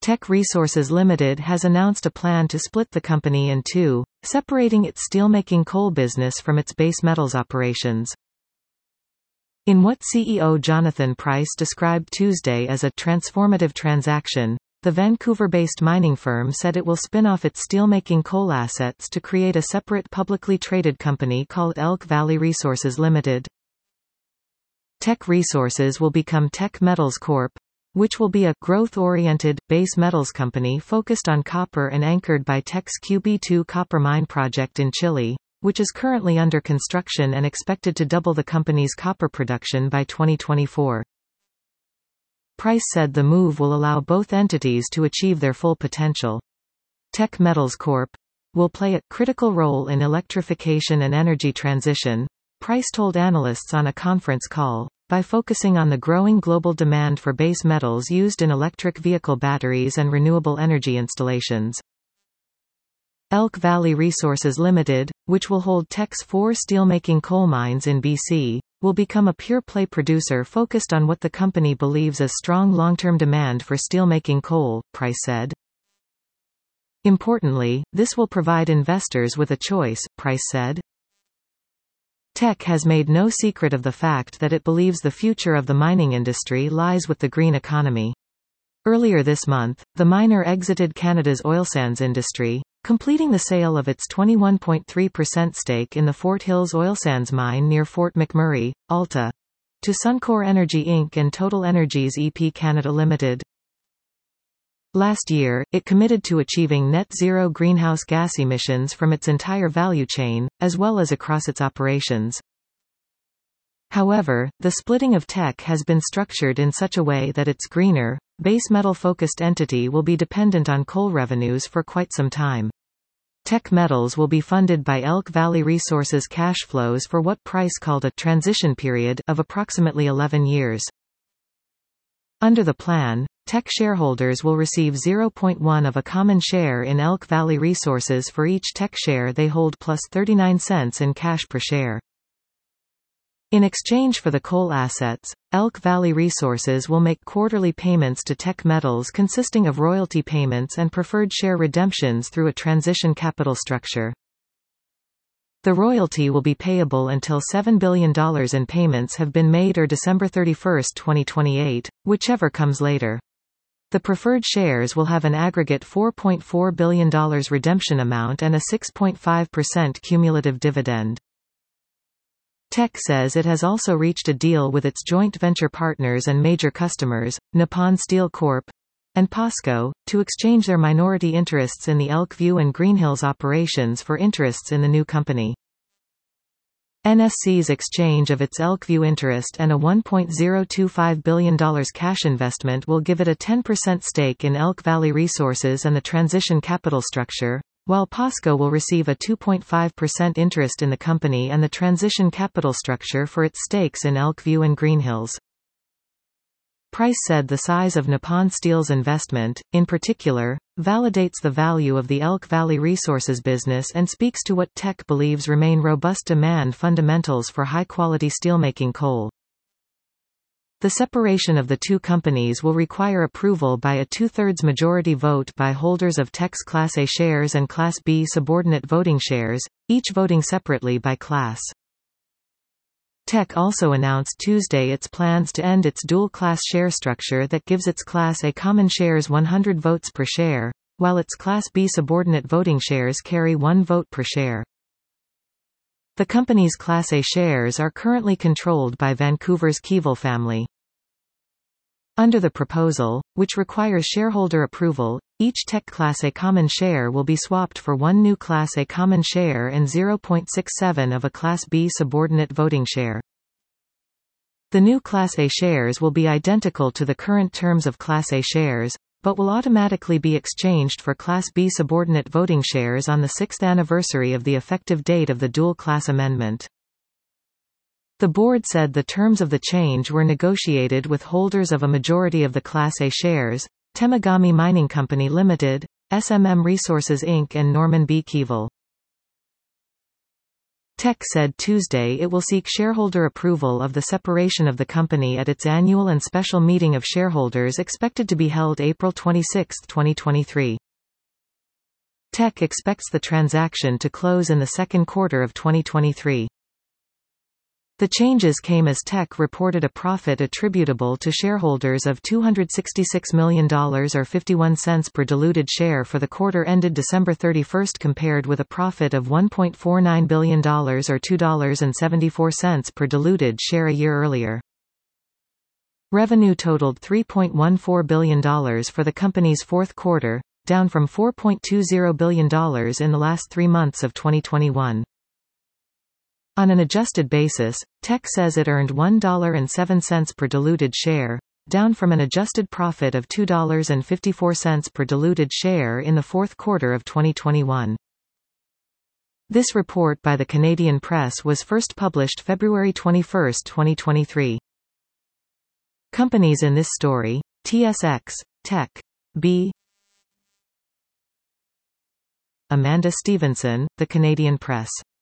Teck Resources Limited has announced a plan to split the company in two, separating its steelmaking coal business from its base metals operations. In what CEO Jonathan Price described Tuesday as a transformative transaction, the Vancouver-based mining firm said it will spin off its steelmaking coal assets to create a separate publicly traded company called Elk Valley Resources Limited. Teck Resources will become Teck Metals Corp., which will be a growth-oriented, base metals company focused on copper and anchored by Teck's QB2 copper mine project in Chile, which is currently under construction and expected to double the company's copper production by 2024. Price said the move will allow both entities to achieve their full potential. Teck Metals Corp. will play a critical role in electrification and energy transition, Price told analysts on a conference call, by focusing on the growing global demand for base metals used in electric vehicle batteries and renewable energy installations. Elk Valley Resources Limited, which will hold Teck's 4 steelmaking coal mines in BC, will become a pure-play producer focused on what the company believes is strong long-term demand for steelmaking coal, Price said. Importantly, this will provide investors with a choice, Price said. Teck has made no secret of the fact that it believes the future of the mining industry lies with the green economy. Earlier this month, the miner exited Canada's oil sands industry, completing the sale of its 21.3% stake in the Fort Hills oil sands mine near Fort McMurray, Alta, to Suncor Energy Inc. and Total Energies EP Canada Limited. Last year, it committed to achieving net zero greenhouse gas emissions from its entire value chain, as well as across its operations. However, the splitting of Teck has been structured in such a way that its greener, base metal-focused entity will be dependent on coal revenues for quite some time. Teck Metals will be funded by Elk Valley Resources cash flows for what Price called a transition period of approximately 11 years. Under the plan, Teck shareholders will receive 0.1 of a common share in Elk Valley Resources for each Teck share they hold plus 39 cents in cash per share. In exchange for the coal assets, Elk Valley Resources will make quarterly payments to Teck Metals consisting of royalty payments and preferred share redemptions through a transition capital structure. The royalty will be payable until $7 billion in payments have been made or December 31, 2028, whichever comes later. The preferred shares will have an aggregate $4.4 billion redemption amount and a 6.5% cumulative dividend. Teck says it has also reached a deal with its joint venture partners and major customers, Nippon Steel Corp. And POSCO, to exchange their minority interests in the Elkview and Greenhills operations for interests in the new company. NSC's exchange of its Elkview interest and a $1.025 billion cash investment will give it a 10% stake in Elk Valley Resources and the transition capital structure, while POSCO will receive a 2.5% interest in the company and the transition capital structure for its stakes in Elkview and Greenhills. Price said the size of Nippon Steel's investment, in particular, validates the value of the Elk Valley Resources business and speaks to what Teck believes remain robust demand fundamentals for high-quality steelmaking coal. The separation of the two companies will require approval by a two-thirds majority vote by holders of Teck's Class A shares and Class B subordinate voting shares, each voting separately by class. Teck also announced Tuesday its plans to end its dual-class share structure that gives its Class A common shares 100 votes per share, while its Class B subordinate voting shares carry 1 vote per share. The company's Class A shares are currently controlled by Vancouver's Keevil family. Under the proposal, which requires shareholder approval, each Teck Class A common share will be swapped for 1 new Class A common share and 0.67 of a Class B subordinate voting share. The new Class A shares will be identical to the current terms of Class A shares, but will automatically be exchanged for Class B subordinate voting shares on the 6th anniversary of the effective date of the dual-class amendment. The board said the terms of the change were negotiated with holders of a majority of the Class A shares, Temagami Mining Company Limited, SMM Resources Inc. and Norman B. Keevil. Teck said Tuesday it will seek shareholder approval of the separation of the company at its annual and special meeting of shareholders expected to be held April 26, 2023. Teck expects the transaction to close in the second quarter of 2023. The changes came as Teck reported a profit attributable to shareholders of $266 million or 51 cents per diluted share for the quarter ended December 31 compared with a profit of $1.49 billion or $2.74 per diluted share a year earlier. Revenue totaled $3.14 billion for the company's fourth quarter, down from $4.20 billion in the last 3 months of 2021. On an adjusted basis, Teck says it earned $1.07 per diluted share, down from an adjusted profit of $2.54 per diluted share in the fourth quarter of 2021. This report by the Canadian Press was first published February 21, 2023. Companies in this story: TSX, Teck, B. Amanda Stevenson, The Canadian Press.